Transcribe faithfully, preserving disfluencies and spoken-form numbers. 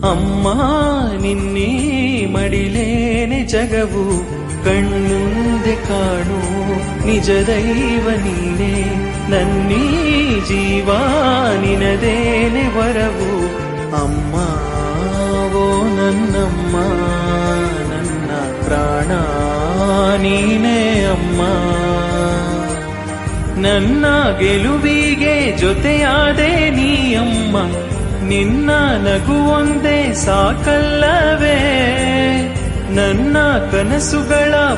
ಅಮ್ಮ ನಿನ್ನೀ ಮಡಿಲೇನೆ ಜಗವು ಕಣ್ಣುಂದೆ ಕಾಣು ನಿಜ ದೈವ ನೀನೇ ನನ್ನೀ ಜೀವ ನಿನದೇನೆ ವರವು ಅಮ್ಮ ಓ ನನ್ನಮ್ಮ ನನ್ನ ಪ್ರಾಣ ನೀನೇ ಅಮ್ಮ ನನ್ನ ಗೆಲುವಿಗೆ ಜೊತೆಯಾದೆ ನೀ ಅಮ್ಮ ನಿನ್ನ ನಗು ಒಂದೇ ಸಾಕಲ್ಲವೇ ನನ್ನ ಕನಸುಗಳ